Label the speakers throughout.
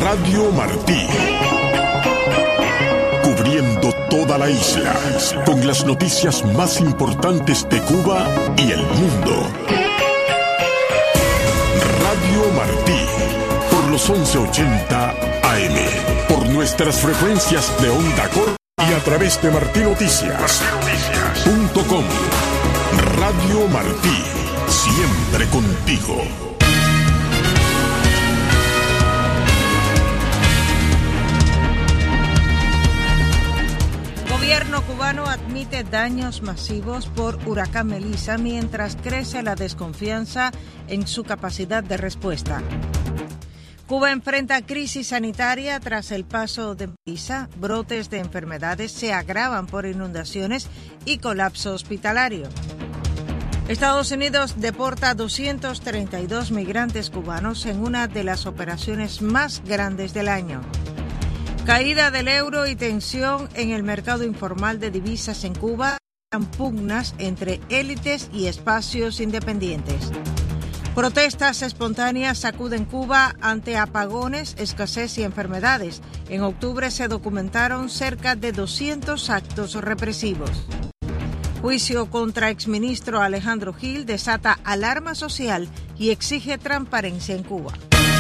Speaker 1: Radio Martí. Cubriendo toda la isla, con las noticias más importantes de Cuba y el mundo. Radio Martí, por los 1180 AM, por nuestras frecuencias de onda corta y a través de martinoticias.com. Radio Martí, siempre contigo.
Speaker 2: El gobierno cubano admite daños masivos por huracán Melissa mientras crece la desconfianza en su capacidad de respuesta. Cuba enfrenta crisis sanitaria tras el paso de Melissa. Brotes de enfermedades se agravan por inundaciones y colapso hospitalario. Estados Unidos deporta a 232 migrantes cubanos en una de las operaciones más grandes del año. Caída del euro y tensión en el mercado informal de divisas en Cuba, pugnas entre élites y espacios independientes. Protestas espontáneas sacuden Cuba ante apagones, escasez y enfermedades. En octubre se documentaron cerca de 200 actos represivos. Juicio contra exministro Alejandro Gil desata alarma social y exige transparencia en Cuba.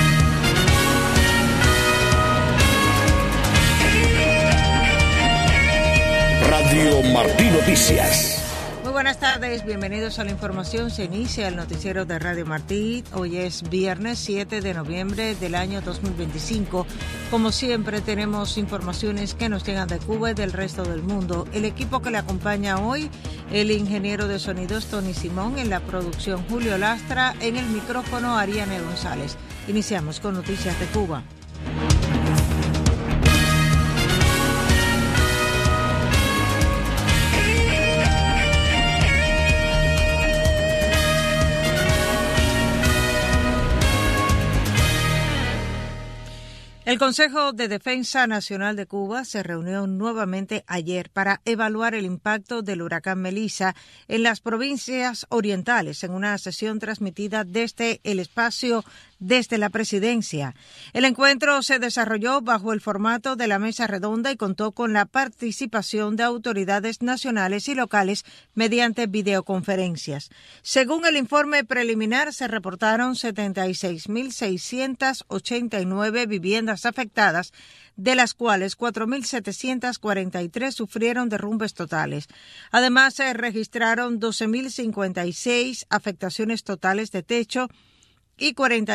Speaker 3: Radio Martí Noticias.
Speaker 2: Muy buenas tardes, bienvenidos a la información. Se inicia el noticiero de Radio Martí. Hoy es viernes 7 de noviembre del año 2025. Como siempre tenemos informaciones que nos llegan de Cuba y del resto del mundo. El equipo que le acompaña hoy, el ingeniero de sonidos Tony Simón, en la producción Julio Lastra, en el micrófono Ariane González. Iniciamos con noticias de Cuba. El Consejo de Defensa Nacional de Cuba se reunió nuevamente ayer para evaluar el impacto del huracán Melissa en las provincias orientales en una sesión transmitida desde el espacio desde la presidencia. El encuentro se desarrolló bajo el formato de la mesa redonda y contó con la participación de autoridades nacionales y locales mediante videoconferencias. Según el informe preliminar, se reportaron 76.689 viviendas afectadas, de las cuales 4.743 sufrieron derrumbes totales. Además, se registraron 12.056 afectaciones totales de techo y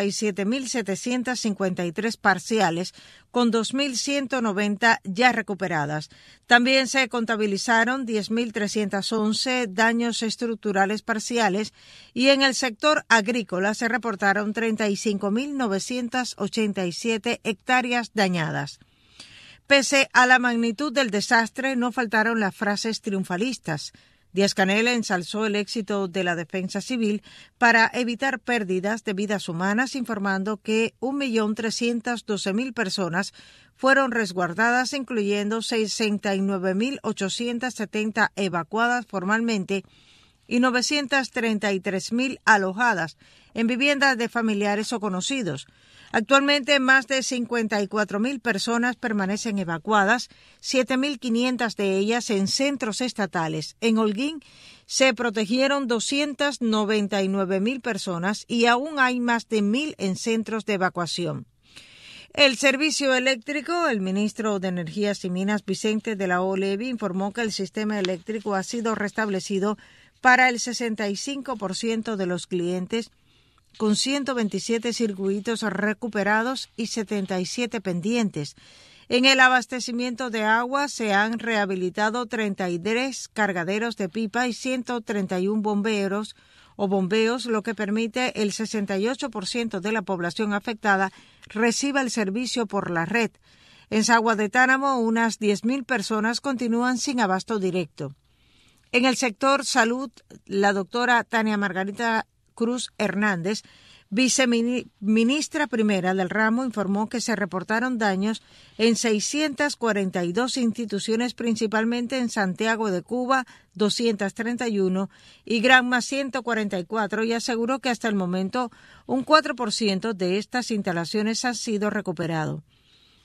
Speaker 2: 47.753 parciales, con 2.190 ya recuperadas. También se contabilizaron 10.311 daños estructurales parciales y en el sector agrícola se reportaron 35.987 hectáreas dañadas. Pese a la magnitud del desastre, no faltaron las frases triunfalistas. Díaz-Canel ensalzó el éxito de la defensa civil para evitar pérdidas de vidas humanas, informando que 1.312.000 personas fueron resguardadas, incluyendo 69.870 evacuadas formalmente y 933.000 alojadas en viviendas de familiares o conocidos. Actualmente, más de 54.000 personas permanecen evacuadas, 7.500 de ellas en centros estatales. En Holguín se protegieron 299.000 personas y aún hay más de 1.000 en centros de evacuación. El servicio eléctrico, el ministro de Energías y Minas, Vicente de la O. Levi, informó que el sistema eléctrico ha sido restablecido para el 65% de los clientes, con 127 circuitos recuperados y 77 pendientes. En el abastecimiento de agua se han rehabilitado 33 cargaderos de pipa y 131 bombeos, lo que permite el 68% de la población afectada reciba el servicio por la red. En Sagua de Tánamo, unas 10.000 personas continúan sin abasto directo. En el sector salud, la doctora Tania Margarita Cruz Hernández, viceministra primera del ramo, informó que se reportaron daños en 642 instituciones, principalmente en Santiago de Cuba, 231, y Granma, 144, y aseguró que hasta el momento un 4% de estas instalaciones han sido recuperado.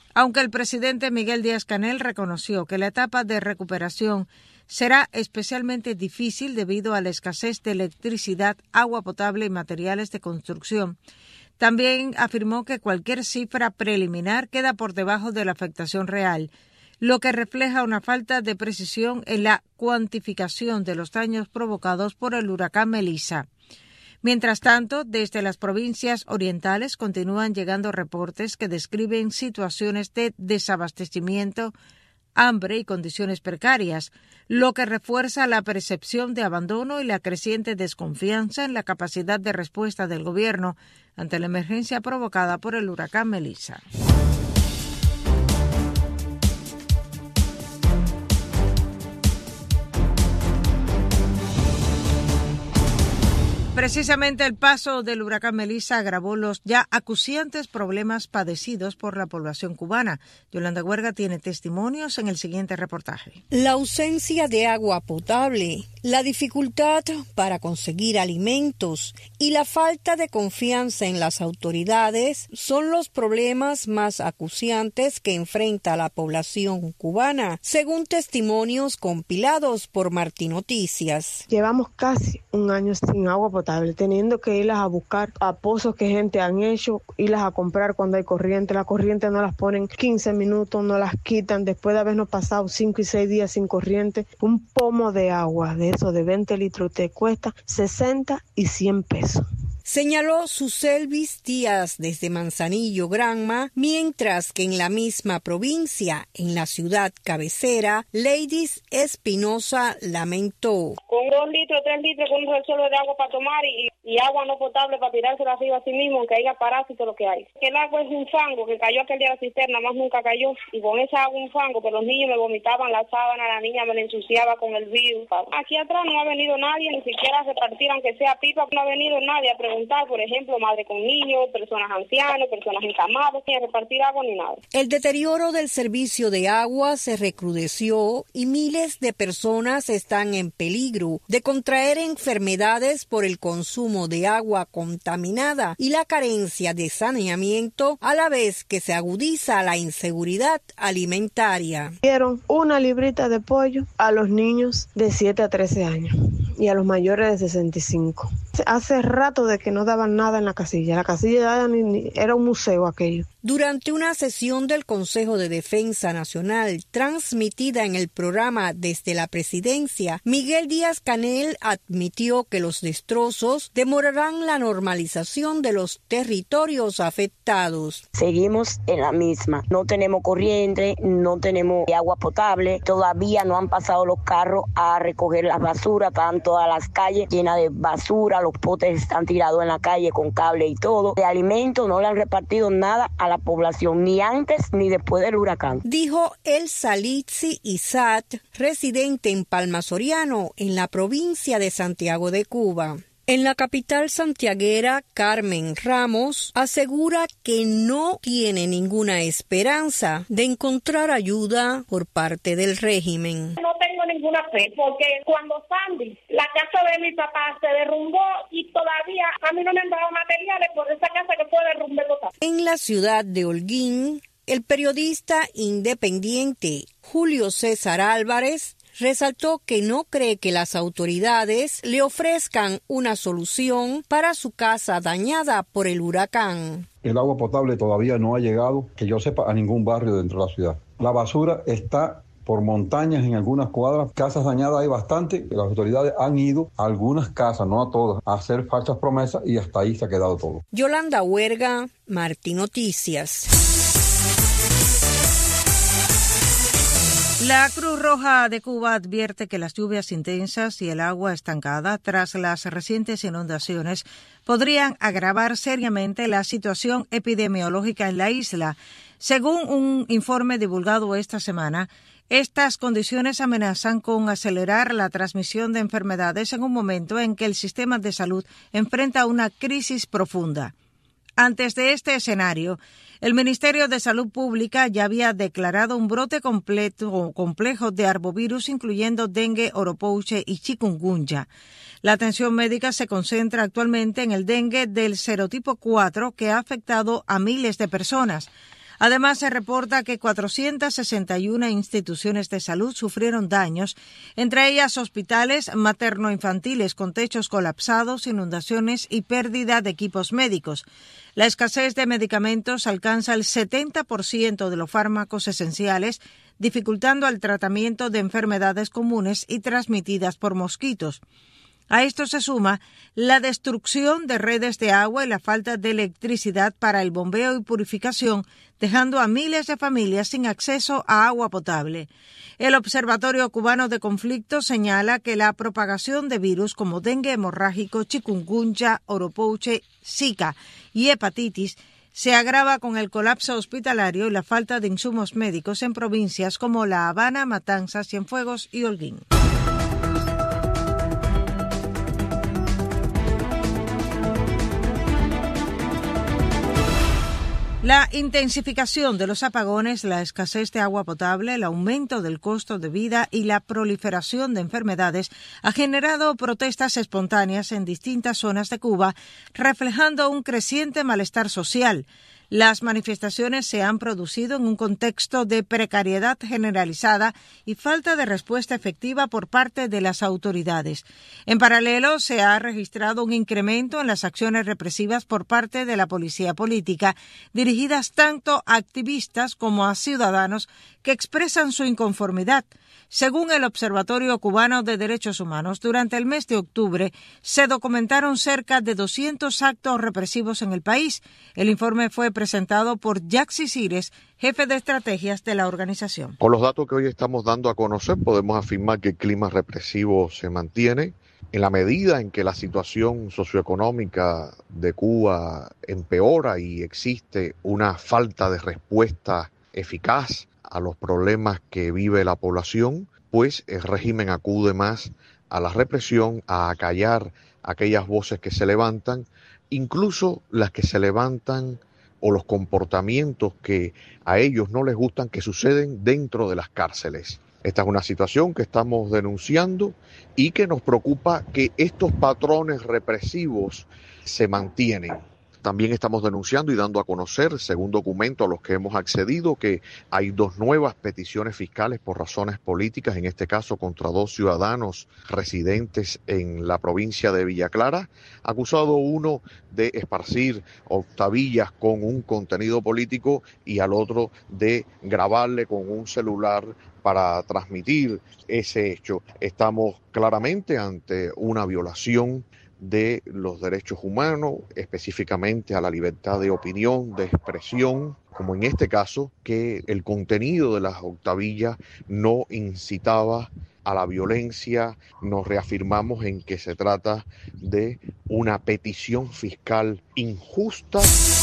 Speaker 2: Aunque el presidente Miguel Díaz-Canel reconoció que la etapa de recuperación será especialmente difícil debido a la escasez de electricidad, agua potable y materiales de construcción, también afirmó que cualquier cifra preliminar queda por debajo de la afectación real, lo que refleja una falta de precisión en la cuantificación de los daños provocados por el huracán Melissa. Mientras tanto, desde las provincias orientales continúan llegando reportes que describen situaciones de desabastecimiento, hambre y condiciones precarias, lo que refuerza la percepción de abandono y la creciente desconfianza en la capacidad de respuesta del gobierno ante la emergencia provocada por el huracán Melissa. Precisamente el paso del huracán Melissa agravó los ya acuciantes problemas padecidos por la población cubana. Yolanda Huerga tiene testimonios en el siguiente reportaje.
Speaker 4: La ausencia de agua potable, la dificultad para conseguir alimentos y la falta de confianza en las autoridades son los problemas más acuciantes que enfrenta la población cubana, según testimonios compilados por Martín Noticias.
Speaker 5: Llevamos casi un año sin agua potable, teniendo que irlas a buscar a pozos que gente han hecho, irlas a comprar cuando hay corriente. La corriente no las ponen 15 minutos, no las quitan. Después de habernos pasado 5 y 6 días sin corriente, un pomo de agua de eso de 20 litros te cuesta 60 y 100 pesos.
Speaker 4: Señaló Suselvis Díaz desde Manzanillo, Granma, mientras que en la misma provincia, en la ciudad cabecera, Ladies Espinosa lamentó.
Speaker 6: Con 2 litros, 3 litros, con un resuelvo de agua para tomar y agua no potable para tirársela arriba a sí mismo, aunque haya parásitos, lo que hay. El agua es un fango que cayó aquel día a la cisterna, más nunca cayó. Y con esa agua un fango, que los niños me vomitaban la sábana, la niña me la ensuciaba con el virus. Aquí atrás no ha venido nadie, ni siquiera a repartir, aunque sea pipa, no ha venido nadie a preguntar, por ejemplo, madre con niños, personas ancianas, personas encamadas, ni a repartir agua ni nada.
Speaker 4: El deterioro del servicio de agua se recrudeció y miles de personas están en peligro de contraer enfermedades por el consumo de agua contaminada y la carencia de saneamiento, a la vez que se agudiza la inseguridad alimentaria.
Speaker 5: Dieron 1 librita de pollo a los niños de 7 a 13 años y a los mayores de 65. Hace rato de que no daban nada en la casilla. La casilla era un museo aquello.
Speaker 4: Durante una sesión del Consejo de Defensa Nacional transmitida en el programa Desde la Presidencia, Miguel Díaz-Canel admitió que los destrozos demorarán la normalización de los territorios afectados.
Speaker 7: Seguimos en la misma. No tenemos corriente, no tenemos agua potable. Todavía no han pasado los carros a recoger las basuras. Están todas las calles llenas de basura. Los potes están tirados en la calle con cable y todo. De alimentos no le han repartido nada a la población, ni antes ni después del huracán.
Speaker 4: Dijo Elsa Litsi Isat, residente en Palma Soriano, en la provincia de Santiago de Cuba. En la capital santiaguera, Carmen Ramos asegura que no tiene ninguna esperanza de encontrar ayuda por parte del régimen.
Speaker 6: No tengo ninguna fe, porque cuando Sandy, la casa de mi papá se derrumbó y todavía a mí no me han dado materiales por esa casa que fue derrumbada total.
Speaker 4: En la ciudad de Holguín, el periodista independiente Julio César Álvarez resaltó que no cree que las autoridades le ofrezcan una solución para su casa dañada por el huracán.
Speaker 8: El agua potable todavía no ha llegado, que yo sepa, a ningún barrio dentro de la ciudad. La basura está por montañas en algunas cuadras. Casas dañadas hay bastante. Las autoridades han ido a algunas casas, no a todas, a hacer falsas promesas y hasta ahí se ha quedado todo.
Speaker 4: Yolanda Huerga, Martín Noticias.
Speaker 2: La Cruz Roja de Cuba advierte que las lluvias intensas y el agua estancada tras las recientes inundaciones podrían agravar seriamente la situación epidemiológica en la isla. Según un informe divulgado esta semana, estas condiciones amenazan con acelerar la transmisión de enfermedades en un momento en que el sistema de salud enfrenta una crisis profunda. Antes de este escenario, el Ministerio de Salud Pública ya había declarado un brote complejo de arbovirus, incluyendo dengue, oropouche y chikungunya. La atención médica se concentra actualmente en el dengue del serotipo 4, que ha afectado a miles de personas. Además, se reporta que 461 instituciones de salud sufrieron daños, entre ellas hospitales materno-infantiles con techos colapsados, inundaciones y pérdida de equipos médicos. La escasez de medicamentos alcanza el 70% de los fármacos esenciales, dificultando el tratamiento de enfermedades comunes y transmitidas por mosquitos. A esto se suma la destrucción de redes de agua y la falta de electricidad para el bombeo y purificación, dejando a miles de familias sin acceso a agua potable. El Observatorio Cubano de Conflictos señala que la propagación de virus como dengue hemorrágico, chikungunya, oropouche, zika y hepatitis se agrava con el colapso hospitalario y la falta de insumos médicos en provincias como La Habana, Matanzas, Cienfuegos y Holguín. La intensificación de los apagones, la escasez de agua potable, el aumento del costo de vida y la proliferación de enfermedades ha generado protestas espontáneas en distintas zonas de Cuba, reflejando un creciente malestar social. Las manifestaciones se han producido en un contexto de precariedad generalizada y falta de respuesta efectiva por parte de las autoridades. En paralelo, se ha registrado un incremento en las acciones represivas por parte de la policía política, dirigidas tanto a activistas como a ciudadanos que expresan su inconformidad. Según el Observatorio Cubano de Derechos Humanos, durante el mes de octubre se documentaron cerca de 200 actos represivos en el país. El informe fue presentado por Yaxi Cires, jefe de estrategias de la organización.
Speaker 9: Con los datos que hoy estamos dando a conocer, podemos afirmar que el clima represivo se mantiene. En la medida en que la situación socioeconómica de Cuba empeora y existe una falta de respuesta eficaz a los problemas que vive la población, pues el régimen acude más a la represión, a acallar aquellas voces que se levantan, incluso las que se levantan o los comportamientos que a ellos no les gustan que suceden dentro de las cárceles. Esta es una situación que estamos denunciando y que nos preocupa que estos patrones represivos se mantienen. También estamos denunciando y dando a conocer, según documentos a los que hemos accedido, que hay 2 nuevas peticiones fiscales por razones políticas, en este caso contra 2 ciudadanos residentes en la provincia de Villa Clara, acusado uno de esparcir octavillas con un contenido político y al otro de grabarle con un celular para transmitir ese hecho. Estamos claramente ante una violación de los derechos humanos, específicamente a la libertad de opinión, de expresión, como en este caso, que el contenido de las octavillas no incitaba a la violencia. Nos reafirmamos en que se trata de una petición fiscal injusta.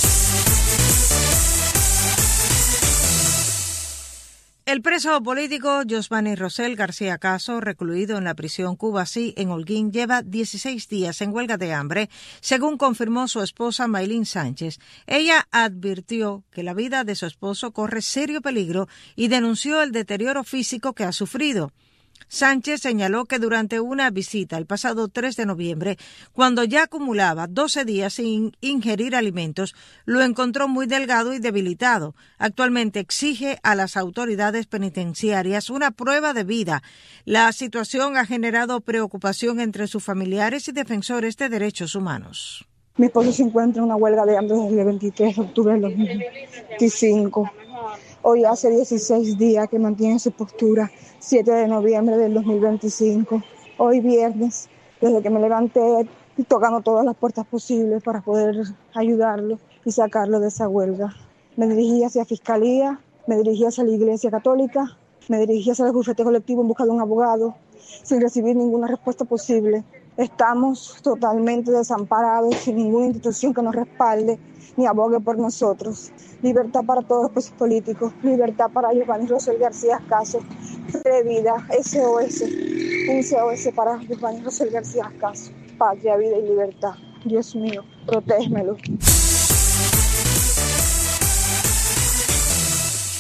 Speaker 2: El preso político Josvani Rosell García Caso, recluido en la prisión Cubasí en Holguín, lleva 16 días en huelga de hambre, según confirmó su esposa Maylin Sánchez. Ella advirtió que la vida de su esposo corre serio peligro y denunció el deterioro físico que ha sufrido. Sánchez señaló que durante una visita el pasado 3 de noviembre, cuando ya acumulaba 12 días sin ingerir alimentos, lo encontró muy delgado y debilitado. Actualmente exige a las autoridades penitenciarias una prueba de vida. La situación ha generado preocupación entre sus familiares y defensores de derechos humanos.
Speaker 10: Mi esposo se encuentra en una huelga de hambre desde el 23 de octubre del 2025. Hoy hace 16 días que mantiene su postura, 7 de noviembre del 2025. Hoy viernes, desde que me levanté, tocando todas las puertas posibles para poder ayudarlo y sacarlo de esa huelga. Me dirigí hacia Fiscalía, me dirigí hacia la Iglesia Católica, me dirigí hacia el bufete colectivo en busca de un abogado, sin recibir ninguna respuesta posible. Estamos totalmente desamparados, sin ninguna institución que nos respalde ni abogue por nosotros. Libertad para todos los presos políticos, libertad para Josvani Rosell García Caso, de vida, SOS, un SOS para Josvani Rosell García Caso, patria, vida y libertad. Dios mío, protégemelo.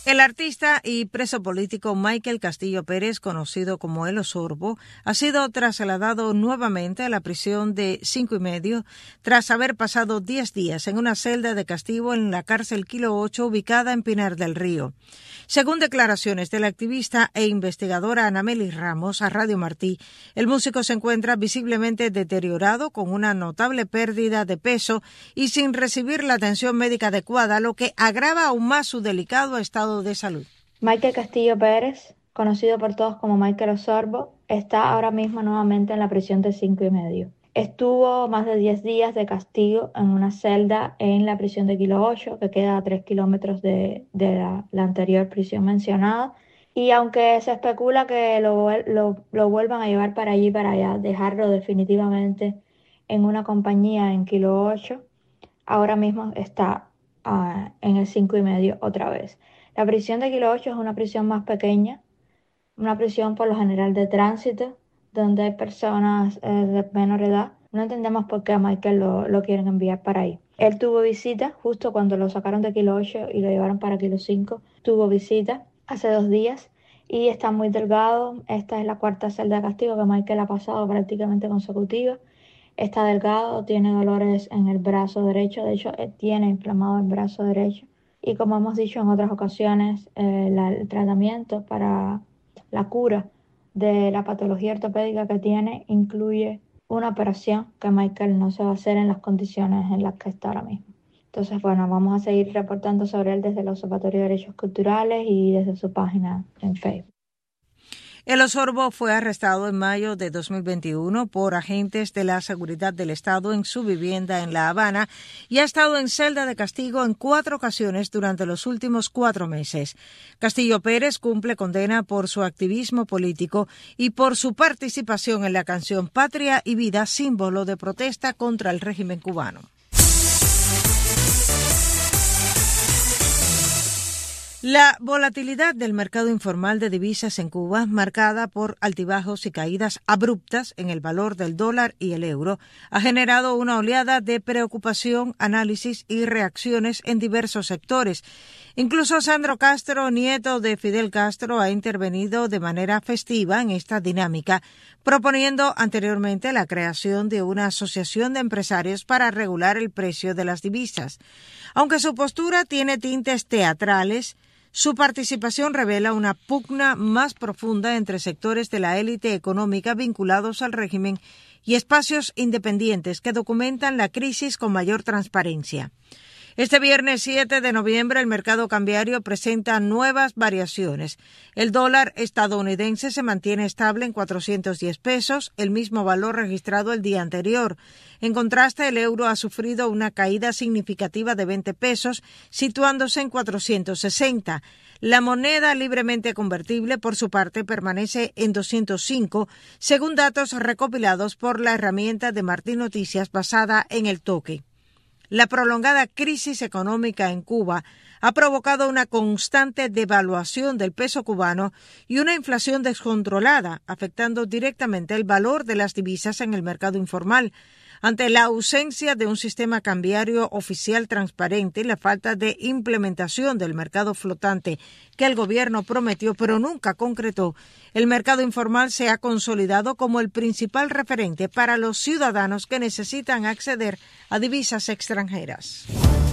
Speaker 2: El artista y preso político Michael Castillo Pérez, conocido como El Osorbo, ha sido trasladado nuevamente a la prisión de 5,5 tras haber pasado 10 días en una celda de castigo en la cárcel Kilo 8 ubicada en Pinar del Río. Según declaraciones de la activista e investigadora Anameli Ramos a Radio Martí, el músico se encuentra visiblemente deteriorado con una notable pérdida de peso y sin recibir la atención médica adecuada, lo que agrava aún más su delicado estado de salud.
Speaker 11: Michael Castillo Pérez, conocido por todos como Michael Osorbo, está ahora mismo nuevamente en la prisión de 5,5. Estuvo más de 10 días de castigo en una celda en la prisión de Kilo 8, que queda a 3 kilómetros de la anterior prisión mencionada. Y aunque se especula que lo vuelvan a llevar para allí, para allá, dejarlo definitivamente en una compañía en Kilo 8, ahora mismo está en el 5,5 otra vez. La prisión de Kilo 8 es una prisión más pequeña, una prisión por lo general de tránsito, donde hay personas de menor edad. No entendemos por qué a Michael lo quieren enviar para ahí. Él tuvo visita justo cuando lo sacaron de Kilo 8 y lo llevaron para Kilo 5. Tuvo visita hace 2 días y está muy delgado. Esta es la 4ª celda de castigo que Michael ha pasado prácticamente consecutiva. Está delgado, tiene dolores en el brazo derecho. De hecho, tiene inflamado el brazo derecho. Y como hemos dicho en otras ocasiones, el tratamiento para la cura de la patología ortopédica que tiene incluye una operación que Michael no se va a hacer en las condiciones en las que está ahora mismo. Entonces, bueno, vamos a seguir reportando sobre él desde el Observatorio de Derechos Culturales y desde su página en Facebook.
Speaker 2: El Osorbo fue arrestado en mayo de 2021 por agentes de la Seguridad del Estado en su vivienda en La Habana y ha estado en celda de castigo en 4 ocasiones durante los últimos 4 meses. Castillo Pérez cumple condena por su activismo político y por su participación en la canción Patria y Vida, símbolo de protesta contra el régimen cubano. La volatilidad del mercado informal de divisas en Cuba, marcada por altibajos y caídas abruptas en el valor del dólar y el euro, ha generado una oleada de preocupación, análisis y reacciones en diversos sectores. Incluso Sandro Castro, nieto de Fidel Castro, ha intervenido de manera festiva en esta dinámica, proponiendo anteriormente la creación de una asociación de empresarios para regular el precio de las divisas. Aunque su postura tiene tintes teatrales, su participación revela una pugna más profunda entre sectores de la élite económica vinculados al régimen y espacios independientes que documentan la crisis con mayor transparencia. Este viernes 7 de noviembre el mercado cambiario presenta nuevas variaciones. El dólar estadounidense se mantiene estable en 410 pesos, el mismo valor registrado el día anterior. En contraste, el euro ha sufrido una caída significativa de 20 pesos, situándose en 460. La moneda libremente convertible, por su parte, permanece en 205, según datos recopilados por la herramienta de Martí Noticias basada en el toque. La prolongada crisis económica en Cuba ha provocado una constante devaluación del peso cubano y una inflación descontrolada, afectando directamente el valor de las divisas en el mercado informal. Ante la ausencia de un sistema cambiario oficial transparente y la falta de implementación del mercado flotante que el gobierno prometió pero nunca concretó, el mercado informal se ha consolidado como el principal referente para los ciudadanos que necesitan acceder a divisas extranjeras.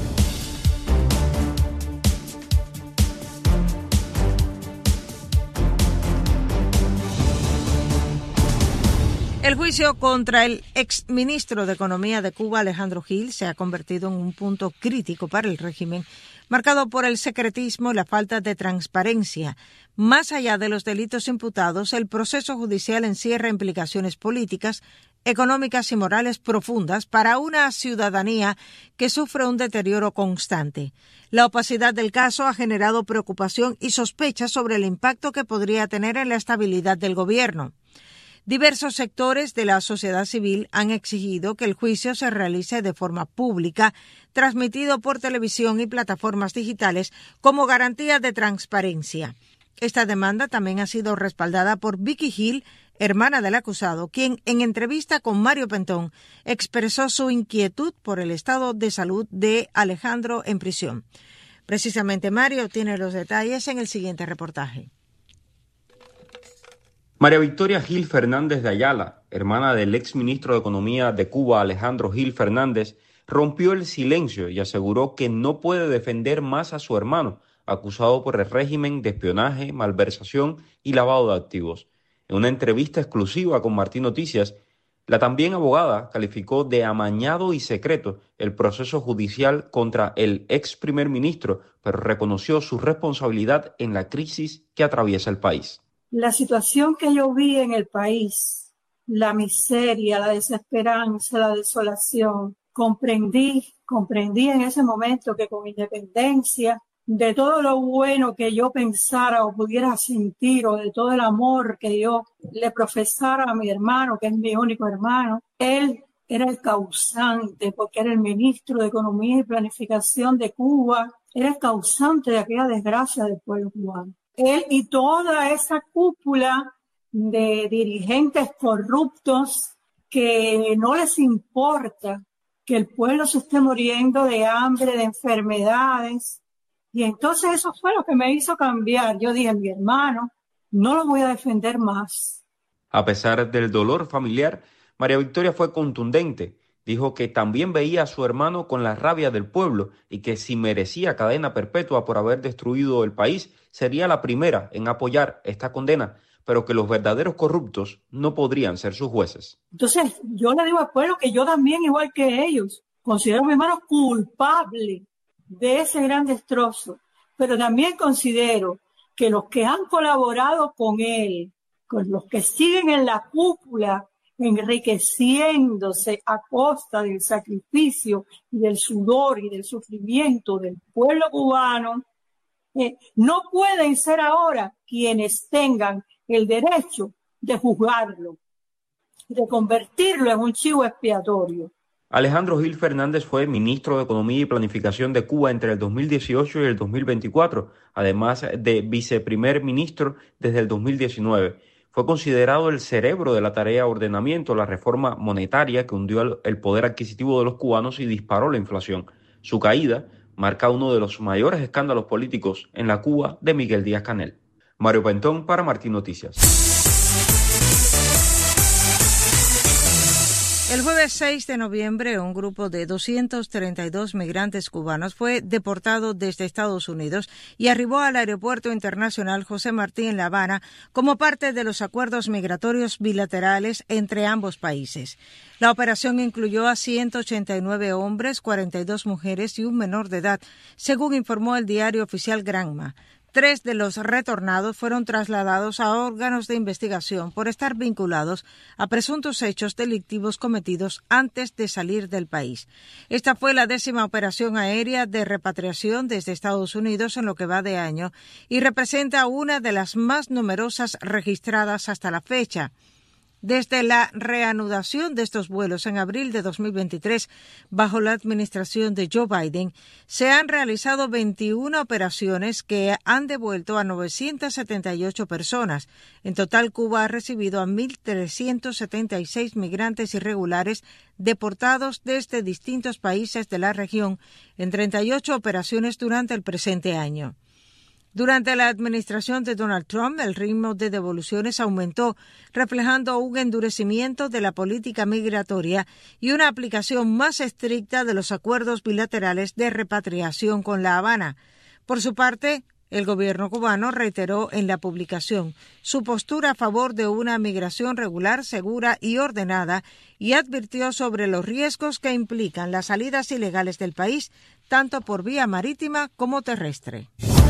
Speaker 2: El juicio contra el exministro de Economía de Cuba, Alejandro Gil, se ha convertido en un punto crítico para el régimen, marcado por el secretismo y la falta de transparencia. Más allá de los delitos imputados, el proceso judicial encierra implicaciones políticas, económicas y morales profundas para una ciudadanía que sufre un deterioro constante. La opacidad del caso ha generado preocupación y sospechas sobre el impacto que podría tener en la estabilidad del gobierno. Diversos sectores de la sociedad civil han exigido que el juicio se realice de forma pública, transmitido por televisión y plataformas digitales como garantía de transparencia. Esta demanda también ha sido respaldada por Vicky Gil, hermana del acusado, quien en entrevista con Mario Pentón expresó su inquietud por el estado de salud de Alejandro en prisión. Precisamente Mario tiene los detalles en el siguiente reportaje.
Speaker 12: María Victoria Gil Fernández de Ayala, hermana del exministro de Economía de Cuba, Alejandro Gil Fernández, rompió el silencio y aseguró que no puede defender más a su hermano, acusado por el régimen de espionaje, malversación y lavado de activos. En una entrevista exclusiva con Martín Noticias, la también abogada calificó de amañado y secreto el proceso judicial contra el ex primer ministro, pero reconoció su responsabilidad en la crisis que atraviesa el país.
Speaker 13: La situación que yo vi en el país, la miseria, la desesperanza, la desolación, comprendí en ese momento que con independencia de todo lo bueno que yo pensara o pudiera sentir o de todo el amor que yo le profesara a mi hermano, que es mi único hermano, él era el causante porque era el ministro de Economía y Planificación de Cuba, era el causante de aquella desgracia del pueblo cubano. Él y toda esa cúpula de dirigentes corruptos que no les importa que el pueblo se esté muriendo de hambre, de enfermedades. Y entonces eso fue lo que me hizo cambiar. Yo dije, mi hermano, no lo voy a defender más.
Speaker 12: A pesar del dolor familiar, María Victoria fue contundente. Dijo que también veía a su hermano con la rabia del pueblo y que si merecía cadena perpetua por haber destruido el país, sería la primera en apoyar esta condena, pero que los verdaderos corruptos no podrían ser sus jueces.
Speaker 13: Entonces yo le digo al pueblo que yo también, igual que ellos, considero a mi hermano culpable de ese gran destrozo, pero también considero que los que han colaborado con él, con los que siguen en la cúpula, enriqueciéndose a costa del sacrificio y del sudor y del sufrimiento del pueblo cubano, no pueden ser ahora quienes tengan el derecho de juzgarlo, de convertirlo en un chivo expiatorio.
Speaker 12: Alejandro Gil Fernández fue ministro de Economía y Planificación de Cuba entre el 2018 y el 2024, además de viceprimer ministro desde el 2019. Fue considerado el cerebro de la tarea de ordenamiento, la reforma monetaria que hundió el poder adquisitivo de los cubanos y disparó la inflación. Su caída marca uno de los mayores escándalos políticos en la Cuba de Miguel Díaz-Canel. Mario Pentón para Martín Noticias.
Speaker 2: El jueves 6 de noviembre, un grupo de 232 migrantes cubanos fue deportado desde Estados Unidos y arribó al Aeropuerto Internacional José Martí en La Habana como parte de los acuerdos migratorios bilaterales entre ambos países. La operación incluyó a 189 hombres, 42 mujeres y un menor de edad, según informó el diario oficial Granma. 3 de los retornados fueron trasladados a órganos de investigación por estar vinculados a presuntos hechos delictivos cometidos antes de salir del país. Esta fue la 10ª operación aérea de repatriación desde Estados Unidos en lo que va de año y representa una de las más numerosas registradas hasta la fecha. Desde la reanudación de estos vuelos en abril de 2023, bajo la administración de Joe Biden, se han realizado 21 operaciones que han devuelto a 978 personas. En total, Cuba ha recibido a 1.376 migrantes irregulares deportados desde distintos países de la región en 38 operaciones durante el presente año. Durante la administración de Donald Trump, el ritmo de devoluciones aumentó, reflejando un endurecimiento de la política migratoria y una aplicación más estricta de los acuerdos bilaterales de repatriación con La Habana. Por su parte, el gobierno cubano reiteró en la publicación su postura a favor de una migración regular, segura y ordenada y advirtió sobre los riesgos que implican las salidas ilegales del país, tanto por vía marítima como terrestre.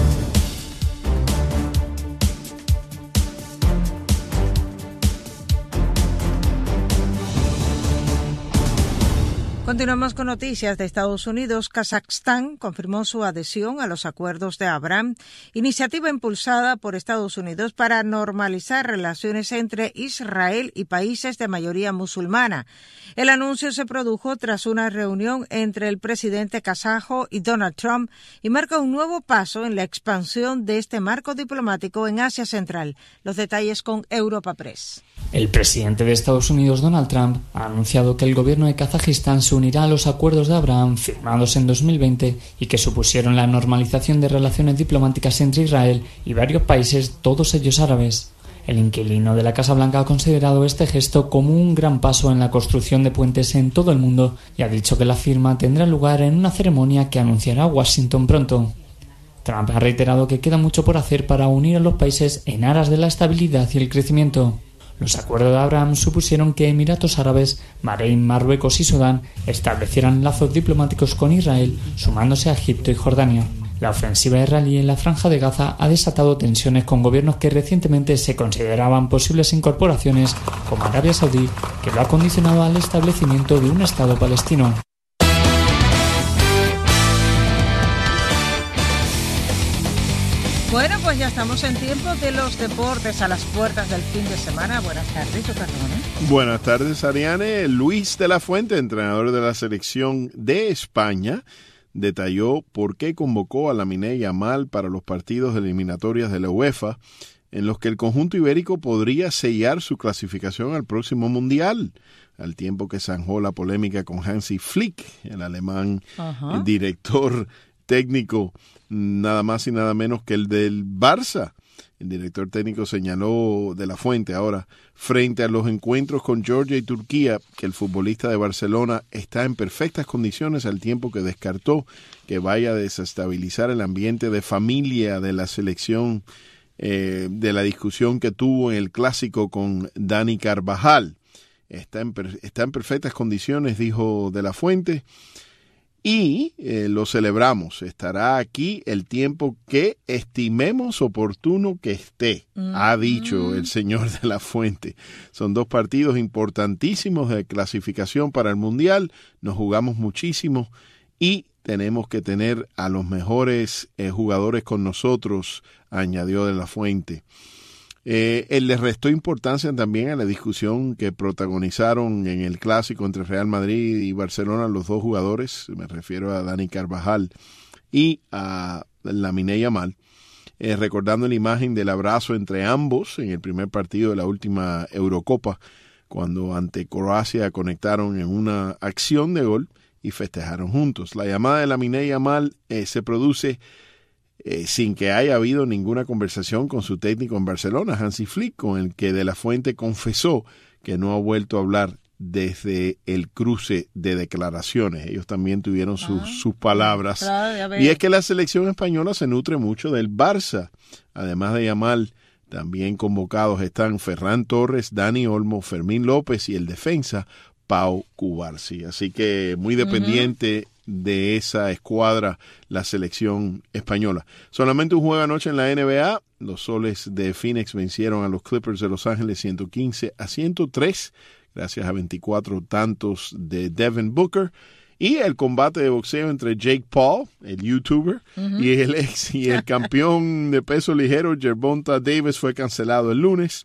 Speaker 2: Continuamos con noticias de Estados Unidos. Kazajstán confirmó su adhesión a los acuerdos de Abraham, iniciativa impulsada por Estados Unidos para normalizar relaciones entre Israel y países de mayoría musulmana. El anuncio se produjo tras una reunión entre el presidente kazajo y Donald Trump y marca un nuevo paso en la expansión de este marco diplomático en Asia Central. Los detalles con Europa Press.
Speaker 14: El presidente de Estados Unidos, Donald Trump, ha anunciado que el gobierno de Kazajistán se unirá a los acuerdos de Abraham firmados en 2020 y que supusieron la normalización de relaciones diplomáticas entre Israel y varios países, todos ellos árabes. El inquilino de la Casa Blanca ha considerado este gesto como un gran paso en la construcción de puentes en todo el mundo y ha dicho que la firma tendrá lugar en una ceremonia que anunciará Washington pronto. Trump ha reiterado que queda mucho por hacer para unir a los países en aras de la estabilidad y el crecimiento. Los acuerdos de Abraham supusieron que Emiratos Árabes, Bahrein, Marruecos y Sudán establecieran lazos diplomáticos con Israel, sumándose a Egipto y Jordania. La ofensiva israelí en la Franja de Gaza ha desatado tensiones con gobiernos que recientemente se consideraban posibles incorporaciones, como Arabia Saudí, que lo ha condicionado al establecimiento de un Estado palestino.
Speaker 2: Bueno, pues ya estamos en tiempo de los deportes, a las puertas del fin de semana. Buenas tardes, Perdone.
Speaker 15: Buenas tardes, Ariane. Luis de la Fuente, entrenador de la selección de España, detalló por qué convocó a Lamine Yamal para los partidos de eliminatorias de la UEFA, en los que el conjunto ibérico podría sellar su clasificación al próximo Mundial, al tiempo que zanjó la polémica con Hansi Flick, el alemán director técnico, nada más y nada menos que el del Barça. El director técnico señaló de la Fuente ahora, frente a los encuentros con Georgia y Turquía, que el futbolista de Barcelona está en perfectas condiciones, al tiempo que descartó que vaya a desestabilizar el ambiente de familia de la selección, de la discusión que tuvo en el clásico con Dani Carvajal. Está en perfectas condiciones, dijo de la Fuente, y lo celebramos. Estará aquí el tiempo que estimemos oportuno que esté, ha dicho el señor de la Fuente. Son 2 partidos importantísimos de clasificación para el Mundial. Nos jugamos muchísimo y tenemos que tener a los mejores jugadores con nosotros, añadió de la Fuente. Él le restó importancia también a la discusión que protagonizaron en el clásico entre Real Madrid y Barcelona los 2 jugadores, me refiero a Dani Carvajal y a Lamine Yamal, recordando la imagen del abrazo entre ambos en el primer partido de la última Eurocopa, cuando ante Croacia conectaron en una acción de gol y festejaron juntos. La llamada de Lamine Yamal se produce sin que haya habido ninguna conversación con su técnico en Barcelona, Hansi Flick, con el que de la Fuente confesó que no ha vuelto a hablar desde el cruce de declaraciones. Ellos también tuvieron sus palabras. Y es que la selección española se nutre mucho del Barça. Además de Yamal, también convocados están Ferran Torres, Dani Olmo, Fermín López y el defensa Pau Cubarsí. Así que muy dependiente de esa escuadra la selección española. Solamente un juego anoche en la NBA. Los Soles de Phoenix vencieron a los Clippers de Los Ángeles 115-103 gracias a 24 tantos de Devin Booker. Y el combate de boxeo entre Jake Paul, el youtuber, y el campeón de peso ligero Gervonta Davis fue cancelado el lunes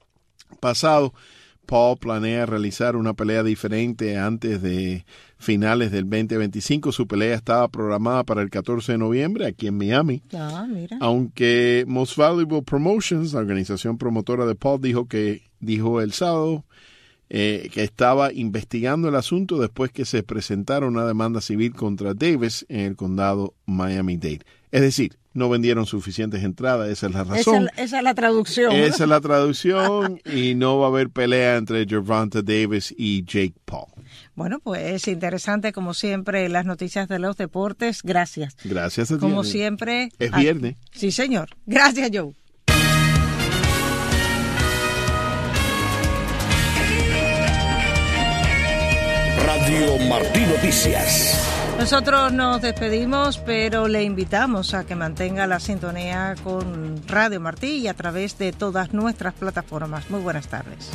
Speaker 15: pasado. Paul planea realizar una pelea diferente antes de finales del 2025. Su pelea estaba programada para el 14 de noviembre aquí en Miami. Aunque Most Valuable Promotions, la organización promotora de Paul, dijo el sábado que estaba investigando el asunto después que se presentara una demanda civil contra Davis en el condado Miami-Dade. Es decir, no vendieron suficientes entradas, esa es la razón.
Speaker 2: Esa es la traducción.
Speaker 15: Esa es la traducción y no va a haber pelea entre Gervonta Davis y Jake Paul.
Speaker 2: Bueno, pues es interesante como siempre las noticias de los deportes. Gracias.
Speaker 15: Gracias a ti.
Speaker 2: Como siempre.
Speaker 15: Es viernes.
Speaker 2: Sí, señor. Gracias, Joe.
Speaker 3: Radio Martí Noticias.
Speaker 2: Nosotros nos despedimos, pero le invitamos a que mantenga la sintonía con Radio Martí y a través de todas nuestras plataformas. Muy buenas tardes.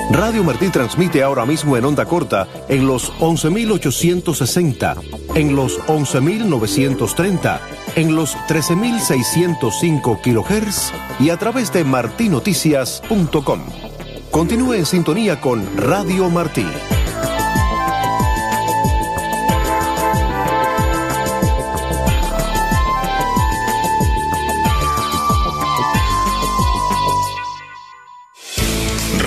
Speaker 16: Radio Martí transmite ahora mismo en onda corta en los 11.860, en los 11.930, en los 13.605 kHz y a través de martinoticias.com. Continúe en sintonía con Radio Martí.